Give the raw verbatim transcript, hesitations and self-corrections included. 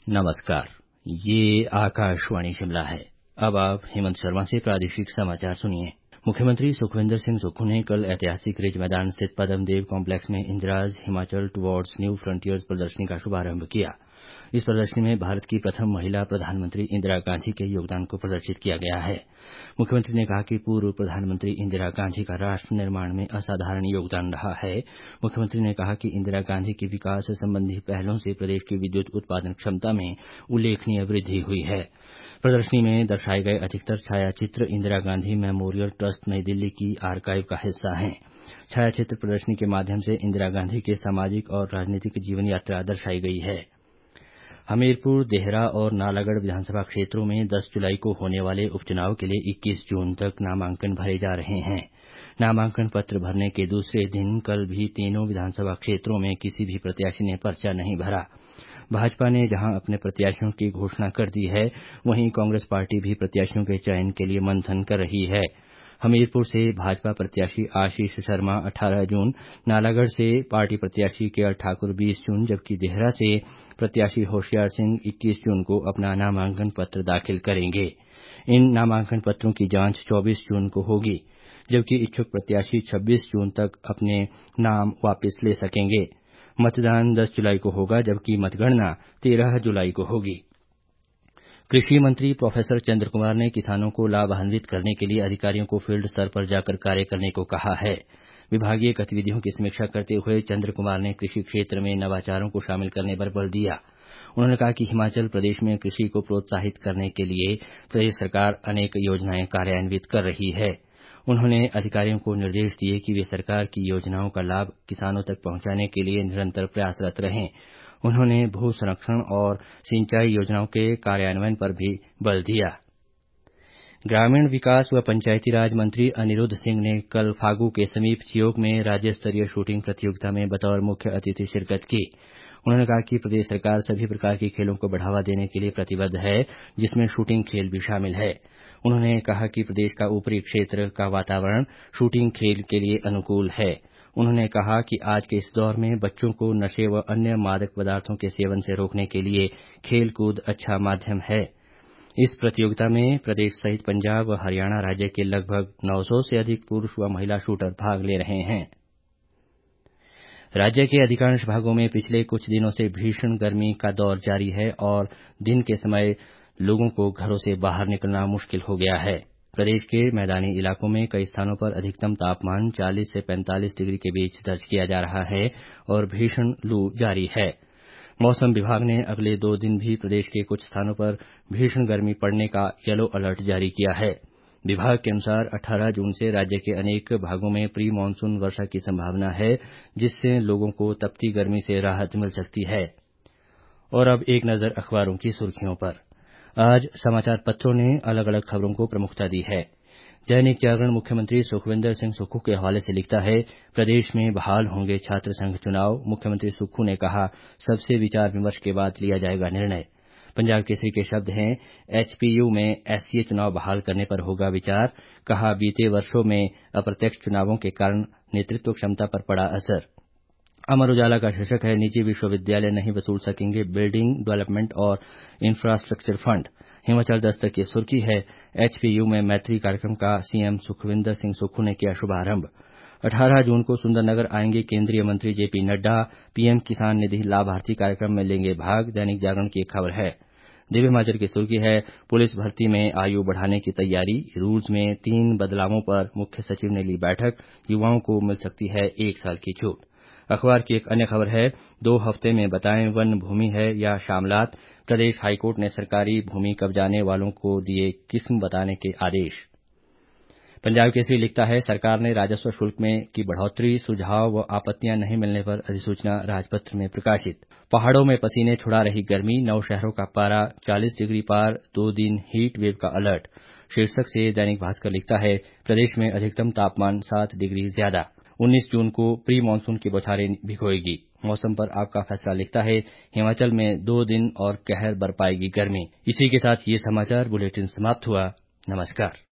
नमस्कार, ये आकाशवाणी शिमला है। अब आप हेमंत शर्मा से प्रादेशिक समाचार सुनिए। मुख्यमंत्री सुखविंदर सिंह सुक्खू ने कल ऐतिहासिक रिज मैदान स्थित पद्मदेव कॉम्प्लेक्स में Indira's Himachal towards new frontiers प्रदर्शनी का शुभारंभ किया। इस प्रदर्शनी में भारत की प्रथम महिला प्रधानमंत्री इंदिरा गांधी के योगदान को प्रदर्शित किया गया है। मुख्यमंत्री ने कहा कि पूर्व प्रधानमंत्री इंदिरा गांधी का राष्ट्र निर्माण में असाधारण योगदान रहा है। मुख्यमंत्री ने कहा कि इंदिरा गांधी की विकास संबंधी पहलों से प्रदेश की विद्युत उत्पादन क्षमता में उल्लेखनीय वृद्धि हुई है। प्रदर्शनी में दर्शाए गए अधिकतर छायाचित्र इंदिरा गांधी मेमोरियल ट्रस्ट नई दिल्ली की आर्काइव का हिस्सा हैं। छायाचित्र प्रदर्शनी के माध्यम से इंदिरा गांधी के सामाजिक और राजनीतिक जीवन यात्रा दर्शाई गई है। हमीरपुर, देहरा और नालागढ़ विधानसभा क्षेत्रों में दस जुलाई को होने वाले उपचुनाव के लिए इक्कीस जून तक नामांकन भरे जा रहे हैं। नामांकन पत्र भरने के दूसरे दिन कल भी तीनों विधानसभा क्षेत्रों में किसी भी प्रत्याशी ने पर्चा नहीं भरा। भाजपा ने जहां अपने प्रत्याशियों की घोषणा कर दी है, वहीं कांग्रेस पार्टी भी प्रत्याशियों के चयन के लिए मंथन कर रही है। हमीरपुर से भाजपा प्रत्याशी आशीष शर्मा अठारह जून, नालागढ़ से पार्टी प्रत्याशी केआर ठाकुर बीस जून, जबकि देहरा से प्रत्याशी होशियार सिंह इक्कीस जून को अपना नामांकन पत्र दाखिल करेंगे। इन नामांकन पत्रों की जांच चौबीस जून को होगी, जबकि इच्छुक प्रत्याशी छब्बीस जून तक अपने नाम वापस ले सकेंगे। मतदान दस जुलाई को होगा, जबकि मतगणना तेरह जुलाई को होगी। कृषि मंत्री प्रोफेसर चंद्र कुमार ने किसानों को लाभान्वित करने के लिए अधिकारियों को फील्ड स्तर पर जाकर कार्य करने को कहा है। विभागीय गतिविधियों की समीक्षा करते हुए चंद्र कुमार ने कृषि क्षेत्र में नवाचारों को शामिल करने पर बल दिया। उन्होंने कहा कि हिमाचल प्रदेश में कृषि को प्रोत्साहित करने के लिए प्रदेश सरकार अनेक योजनाएं कार्यान्वित कर रही है। उन्होंने अधिकारियों को निर्देश दिए कि वे सरकार की योजनाओं का लाभ किसानों तक पहुंचाने के लिए निरंतर प्रयासरत रहें। उन्होंने भू संरक्षण और सिंचाई योजनाओं के कार्यान्वयन पर भी बल दिया। ग्रामीण विकास व पंचायती राज मंत्री अनिरुद्ध सिंह ने कल फागू के समीप चियोक में राज्य स्तरीय शूटिंग प्रतियोगिता में बतौर मुख्य अतिथि शिरकत की। उन्होंने कहा कि प्रदेश सरकार सभी प्रकार के खेलों को बढ़ावा देने के लिए प्रतिबद्ध है, जिसमें शूटिंग खेल भी शामिल है। उन्होंने कहा कि प्रदेश का ऊपरी क्षेत्र का वातावरण शूटिंग खेल के लिए अनुकूल है। उन्होंने कहा कि आज के इस दौर में बच्चों को नशे व अन्य मादक पदार्थों के सेवन से रोकने के लिए खेल कूद अच्छा माध्यम है। इस प्रतियोगिता में प्रदेश सहित पंजाब व हरियाणा राज्य के लगभग नौ सौ से अधिक पुरुष व महिला शूटर भाग ले रहे हैं। राज्य के अधिकांश भागों में पिछले कुछ दिनों से भीषण गर्मी का दौर जारी है और दिन के समय लोगों को घरों से बाहर निकलना मुश्किल हो गया है। प्रदेश के मैदानी इलाकों में कई स्थानों पर अधिकतम तापमान चालीस से पैंतालीस डिग्री के बीच दर्ज किया जा रहा है और भीषण लू जारी है। मौसम विभाग ने अगले दो दिन भी प्रदेश के कुछ स्थानों पर भीषण गर्मी पड़ने का येलो अलर्ट जारी किया है। विभाग के अनुसार अठारह जून से राज्य के अनेक भागों में प्री मानसून वर्षा की संभावना है, जिससे लोगों को तपती गर्मी से राहत मिल सकती है। और अब एक नजर अखबारों की सुर्खियों पर। आज समाचार पत्रों ने अलग अलग खबरों को प्रमुखता दी है। दैनिक जागरण मुख्यमंत्री सुखविंदर सिंह सुक्खू के हवाले से लिखता है, प्रदेश में बहाल होंगे छात्र संघ चुनाव। मुख्यमंत्री सुक्खू ने कहा, सबसे विचार विमर्श के बाद लिया जाएगा निर्णय। पंजाब केसरी के शब्द हैं, एचपीयू में एससीए चुनाव बहाल करने पर होगा विचार। कहा, बीते वर्षों में अप्रत्यक्ष चुनावों के कारण नेतृत्व क्षमता पर पड़ा असर। अमर उजाला का शीर्षक है, निजी विश्वविद्यालय नहीं वसूल सकेंगे बिल्डिंग डेवलपमेंट और इंफ्रास्ट्रक्चर फंड। हिमाचल दस्तक की सुर्खी है, एचपीयू में मैत्री कार्यक्रम का सीएम सुखविंदर सिंह सुक्खू ने किया शुभारंभ। अठारह जून को सुंदरनगर आएंगे केंद्रीय मंत्री जेपी नड्डा। पीएम किसान निधि लाभार्थी कार्यक्रम में लेंगे भाग। दैनिक जागरण की एक खबर है। दिव्य हिमाचल की सुर्खी है, पुलिस भर्ती में आयु बढ़ाने की तैयारी। रूल्स में तीन बदलावों पर मुख्य सचिव ने ली बैठक। युवाओं को मिल सकती है एक साल की छूट। अखबार की एक अन्य खबर है, दो हफ्ते में बताएं वन भूमि है या शामलात। प्रदेश हाईकोर्ट ने सरकारी भूमि कब्जाने वालों को दिए किस्म बताने के आदेश। पंजाब केसरी लिखता है, सरकार ने राजस्व शुल्क में की बढ़ोतरी। सुझाव व आपत्तियां नहीं मिलने पर अधिसूचना राजपत्र में प्रकाशित। पहाड़ों में पसीने छुड़ा रही गर्मी। नौ शहरों का पारा चालीस डिग्री पार, दो दिन हीट वेव का अलर्ट। शीर्षक से दैनिक भास्कर लिखता है, प्रदेश में अधिकतम तापमान सात डिग्री ज्यादा। उन्नीस जून को प्री मानसून की बौछारें भिगोएगी। मौसम पर आपका फैसला लिखता है, हिमाचल में दो दिन और कहर बरपाएगी गर्मी। इसी के साथ ये समाचार बुलेटिन समाप्त हुआ। नमस्कार।